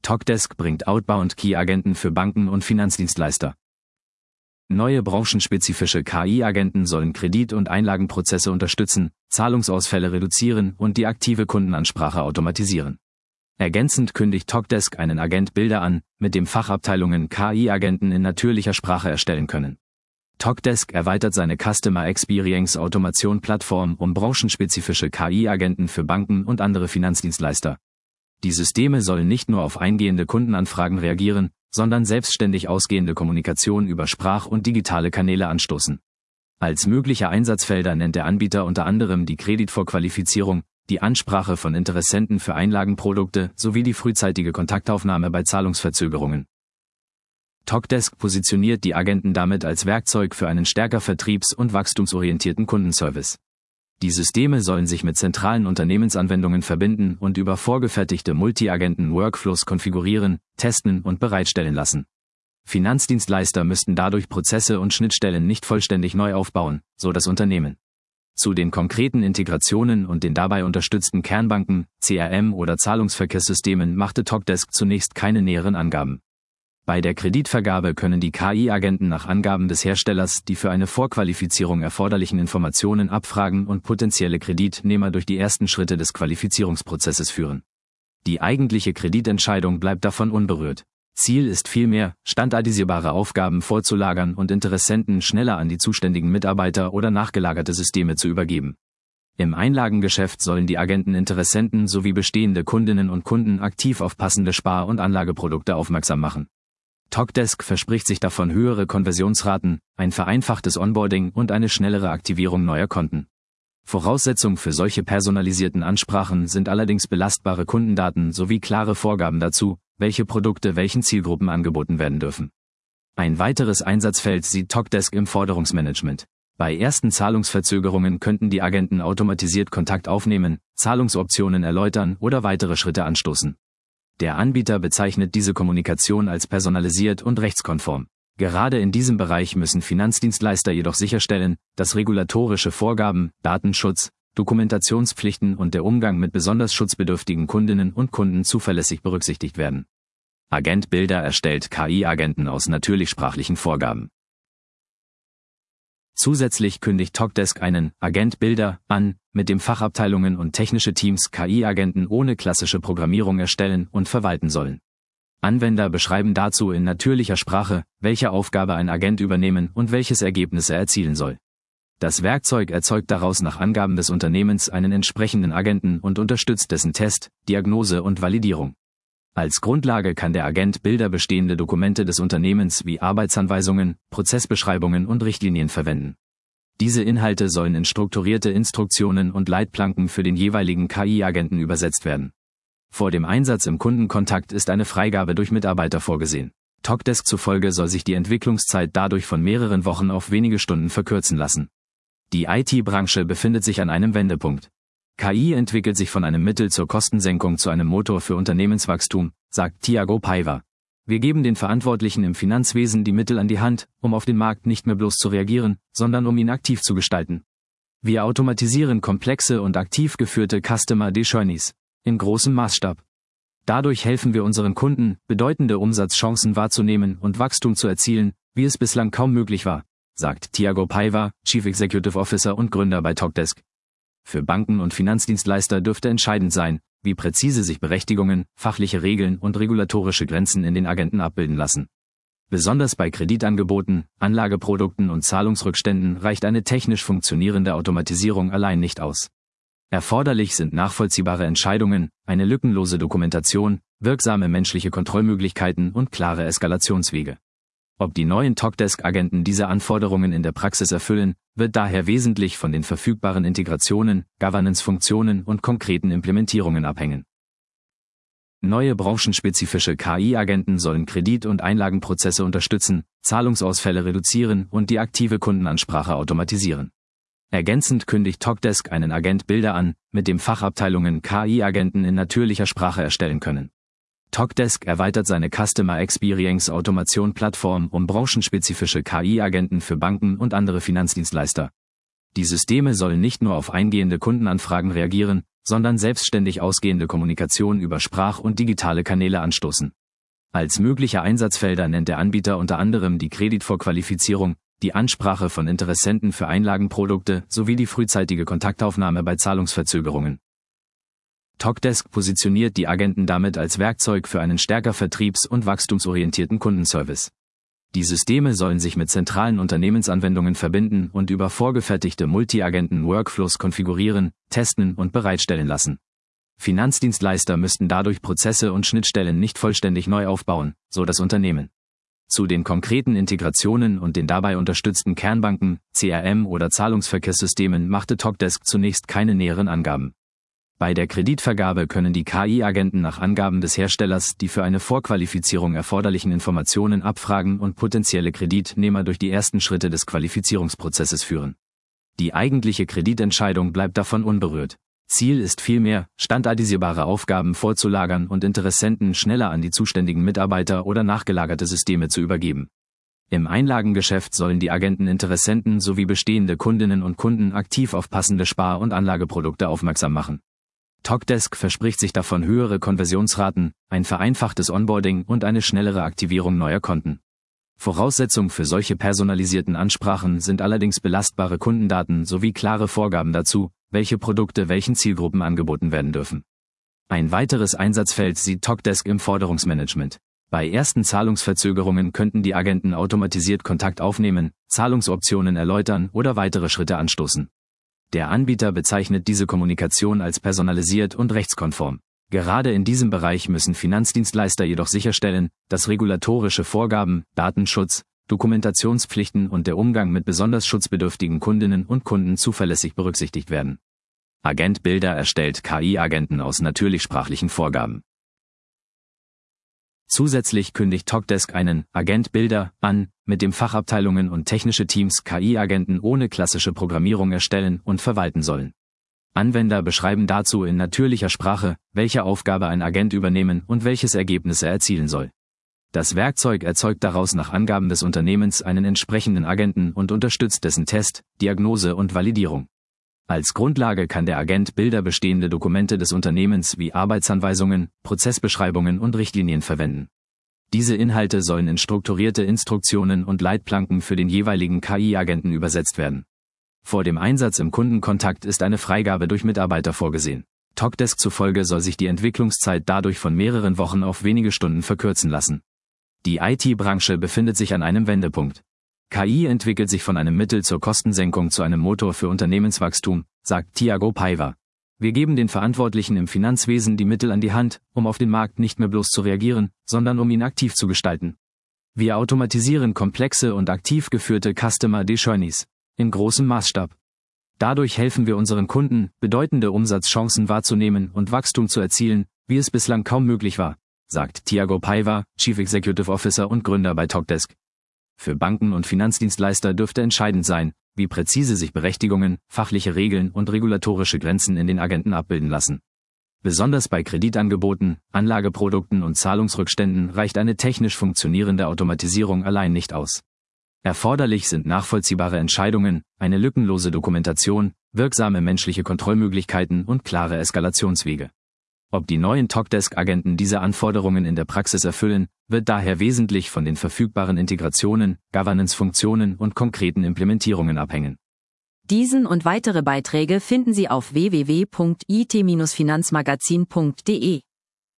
Talkdesk bringt Outbound Key-Agenten für Banken und Finanzdienstleister. Neue branchenspezifische KI-Agenten sollen Kredit- und Einlagenprozesse unterstützen, Zahlungsausfälle reduzieren und die aktive Kundenansprache automatisieren. Ergänzend kündigt Talkdesk einen Agent-Builder an, mit dem Fachabteilungen KI-Agenten in natürlicher Sprache erstellen können. Talkdesk erweitert seine Customer Experience Automation-Plattform um branchenspezifische KI-Agenten für Banken und andere Finanzdienstleister. Die Systeme sollen nicht nur auf eingehende Kundenanfragen reagieren, sondern selbstständig ausgehende Kommunikation über Sprach- und digitale Kanäle anstoßen. Als mögliche Einsatzfelder nennt der Anbieter unter anderem die Kreditvorqualifizierung, die Ansprache von Interessenten für Einlagenprodukte sowie die frühzeitige Kontaktaufnahme bei Zahlungsverzögerungen. Talkdesk positioniert die Agenten damit als Werkzeug für einen stärker vertriebs- und wachstumsorientierten Kundenservice. Die Systeme sollen sich mit zentralen Unternehmensanwendungen verbinden und über vorgefertigte Multi-Agenten-Workflows konfigurieren, testen und bereitstellen lassen. Finanzdienstleister müssten dadurch Prozesse und Schnittstellen nicht vollständig neu aufbauen, so das Unternehmen. Zu den konkreten Integrationen und den dabei unterstützten Kernbanken, CRM oder Zahlungsverkehrssystemen machte Talkdesk zunächst keine näheren Angaben. Bei der Kreditvergabe können die KI-Agenten nach Angaben des Herstellers die für eine Vorqualifizierung erforderlichen Informationen abfragen und potenzielle Kreditnehmer durch die ersten Schritte des Qualifizierungsprozesses führen. Die eigentliche Kreditentscheidung bleibt davon unberührt. Ziel ist vielmehr, standardisierbare Aufgaben vorzulagern und Interessenten schneller an die zuständigen Mitarbeiter oder nachgelagerte Systeme zu übergeben. Im Einlagengeschäft sollen die Agenten Interessenten sowie bestehende Kundinnen und Kunden aktiv auf passende Spar- und Anlageprodukte aufmerksam machen. Talkdesk verspricht sich davon höhere Konversionsraten, ein vereinfachtes Onboarding und eine schnellere Aktivierung neuer Konten. Voraussetzung für solche personalisierten Ansprachen sind allerdings belastbare Kundendaten sowie klare Vorgaben dazu, welche Produkte welchen Zielgruppen angeboten werden dürfen. Ein weiteres Einsatzfeld sieht Talkdesk im Forderungsmanagement. Bei ersten Zahlungsverzögerungen könnten die Agenten automatisiert Kontakt aufnehmen, Zahlungsoptionen erläutern oder weitere Schritte anstoßen. Der Anbieter bezeichnet diese Kommunikation als personalisiert und rechtskonform. Gerade in diesem Bereich müssen Finanzdienstleister jedoch sicherstellen, dass regulatorische Vorgaben, Datenschutz, Dokumentationspflichten und der Umgang mit besonders schutzbedürftigen Kundinnen und Kunden zuverlässig berücksichtigt werden. Agent Builder erstellt KI-Agenten aus natürlichsprachlichen Vorgaben. Zusätzlich kündigt Talkdesk einen Agent Builder an, mit dem Fachabteilungen und technische Teams KI-Agenten ohne klassische Programmierung erstellen und verwalten sollen. Anwender beschreiben dazu in natürlicher Sprache, welche Aufgabe ein Agent übernehmen und welches Ergebnis er erzielen soll. Das Werkzeug erzeugt daraus nach Angaben des Unternehmens einen entsprechenden Agenten und unterstützt dessen Test, Diagnose und Validierung. Als Grundlage kann der Agent Builder bestehende Dokumente des Unternehmens wie Arbeitsanweisungen, Prozessbeschreibungen und Richtlinien verwenden. Diese Inhalte sollen in strukturierte Instruktionen und Leitplanken für den jeweiligen KI-Agenten übersetzt werden. Vor dem Einsatz im Kundenkontakt ist eine Freigabe durch Mitarbeiter vorgesehen. Talkdesk zufolge soll sich die Entwicklungszeit dadurch von mehreren Wochen auf wenige Stunden verkürzen lassen. Die IT-Branche befindet sich an einem Wendepunkt. KI entwickelt sich von einem Mittel zur Kostensenkung zu einem Motor für Unternehmenswachstum, sagt Thiago Paiva. Wir geben den Verantwortlichen im Finanzwesen die Mittel an die Hand, um auf den Markt nicht mehr bloß zu reagieren, sondern um ihn aktiv zu gestalten. Wir automatisieren komplexe und aktiv geführte Customer Journeys in großem Maßstab. Dadurch helfen wir unseren Kunden, bedeutende Umsatzchancen wahrzunehmen und Wachstum zu erzielen, wie es bislang kaum möglich war, sagt Thiago Paiva, Chief Executive Officer und Gründer bei Talkdesk. Für Banken und Finanzdienstleister dürfte entscheidend sein, wie präzise sich Berechtigungen, fachliche Regeln und regulatorische Grenzen in den Agenten abbilden lassen. Besonders bei Kreditangeboten, Anlageprodukten und Zahlungsrückständen reicht eine technisch funktionierende Automatisierung allein nicht aus. Erforderlich sind nachvollziehbare Entscheidungen, eine lückenlose Dokumentation, wirksame menschliche Kontrollmöglichkeiten und klare Eskalationswege. Ob die neuen Talkdesk-Agenten diese Anforderungen in der Praxis erfüllen, wird daher wesentlich von den verfügbaren Integrationen, Governance-Funktionen und konkreten Implementierungen abhängen. Neue branchenspezifische KI-Agenten sollen Kredit- und Einlagenprozesse unterstützen, Zahlungsausfälle reduzieren und die aktive Kundenansprache automatisieren. Ergänzend kündigt Talkdesk einen Agent Builder an, mit dem Fachabteilungen KI-Agenten in natürlicher Sprache erstellen können. Talkdesk erweitert seine Customer Experience Automation-Plattform um branchenspezifische KI-Agenten für Banken und andere Finanzdienstleister. Die Systeme sollen nicht nur auf eingehende Kundenanfragen reagieren, sondern selbstständig ausgehende Kommunikation über Sprach- und digitale Kanäle anstoßen. Als mögliche Einsatzfelder nennt der Anbieter unter anderem die Kreditvorqualifizierung, die Ansprache von Interessenten für Einlagenprodukte sowie die frühzeitige Kontaktaufnahme bei Zahlungsverzögerungen. Talkdesk positioniert die Agenten damit als Werkzeug für einen stärker vertriebs- und wachstumsorientierten Kundenservice. Die Systeme sollen sich mit zentralen Unternehmensanwendungen verbinden und über vorgefertigte Multi-Agenten-Workflows konfigurieren, testen und bereitstellen lassen. Finanzdienstleister müssten dadurch Prozesse und Schnittstellen nicht vollständig neu aufbauen, so das Unternehmen. Zu den konkreten Integrationen und den dabei unterstützten Kernbanken, CRM oder Zahlungsverkehrssystemen machte Talkdesk zunächst keine näheren Angaben. Bei der Kreditvergabe können die KI-Agenten nach Angaben des Herstellers die für eine Vorqualifizierung erforderlichen Informationen abfragen und potenzielle Kreditnehmer durch die ersten Schritte des Qualifizierungsprozesses führen. Die eigentliche Kreditentscheidung bleibt davon unberührt. Ziel ist vielmehr, standardisierbare Aufgaben vorzulagern und Interessenten schneller an die zuständigen Mitarbeiter oder nachgelagerte Systeme zu übergeben. Im Einlagengeschäft sollen die Agenten Interessenten sowie bestehende Kundinnen und Kunden aktiv auf passende Spar- und Anlageprodukte aufmerksam machen. Talkdesk verspricht sich davon höhere Konversionsraten, ein vereinfachtes Onboarding und eine schnellere Aktivierung neuer Konten. Voraussetzung für solche personalisierten Ansprachen sind allerdings belastbare Kundendaten sowie klare Vorgaben dazu, welche Produkte welchen Zielgruppen angeboten werden dürfen. Ein weiteres Einsatzfeld sieht Talkdesk im Forderungsmanagement. Bei ersten Zahlungsverzögerungen könnten die Agenten automatisiert Kontakt aufnehmen, Zahlungsoptionen erläutern oder weitere Schritte anstoßen. Der Anbieter bezeichnet diese Kommunikation als personalisiert und rechtskonform. Gerade in diesem Bereich müssen Finanzdienstleister jedoch sicherstellen, dass regulatorische Vorgaben, Datenschutz, Dokumentationspflichten und der Umgang mit besonders schutzbedürftigen Kundinnen und Kunden zuverlässig berücksichtigt werden. Agent Builder erstellt KI-Agenten aus natürlichsprachlichen Vorgaben. Zusätzlich kündigt Talkdesk einen Agent Builder an, mit dem Fachabteilungen und technische Teams KI-Agenten ohne klassische Programmierung erstellen und verwalten sollen. Anwender beschreiben dazu in natürlicher Sprache, welche Aufgabe ein Agent übernehmen und welches Ergebnis er erzielen soll. Das Werkzeug erzeugt daraus nach Angaben des Unternehmens einen entsprechenden Agenten und unterstützt dessen Test, Diagnose und Validierung. Als Grundlage kann der Agent Builder bestehende Dokumente des Unternehmens wie Arbeitsanweisungen, Prozessbeschreibungen und Richtlinien verwenden. Diese Inhalte sollen in strukturierte Instruktionen und Leitplanken für den jeweiligen KI-Agenten übersetzt werden. Vor dem Einsatz im Kundenkontakt ist eine Freigabe durch Mitarbeiter vorgesehen. Talkdesk zufolge soll sich die Entwicklungszeit dadurch von mehreren Wochen auf wenige Stunden verkürzen lassen. Die IT-Branche befindet sich an einem Wendepunkt. KI entwickelt sich von einem Mittel zur Kostensenkung zu einem Motor für Unternehmenswachstum, sagt Thiago Paiva. Wir geben den Verantwortlichen im Finanzwesen die Mittel an die Hand, um auf den Markt nicht mehr bloß zu reagieren, sondern um ihn aktiv zu gestalten. Wir automatisieren komplexe und aktiv geführte Customer Journeys in großem Maßstab. Dadurch helfen wir unseren Kunden, bedeutende Umsatzchancen wahrzunehmen und Wachstum zu erzielen, wie es bislang kaum möglich war, sagt Thiago Paiva, Chief Executive Officer und Gründer bei Talkdesk. Für Banken und Finanzdienstleister dürfte entscheidend sein, wie präzise sich Berechtigungen, fachliche Regeln und regulatorische Grenzen in den Agenten abbilden lassen. Besonders bei Kreditangeboten, Anlageprodukten und Zahlungsrückständen reicht eine technisch funktionierende Automatisierung allein nicht aus. Erforderlich sind nachvollziehbare Entscheidungen, eine lückenlose Dokumentation, wirksame menschliche Kontrollmöglichkeiten und klare Eskalationswege. Ob die neuen Talkdesk-Agenten diese Anforderungen in der Praxis erfüllen, wird daher wesentlich von den verfügbaren Integrationen, Governance-Funktionen und konkreten Implementierungen abhängen. Diesen und weitere Beiträge finden Sie auf www.it-finanzmagazin.de.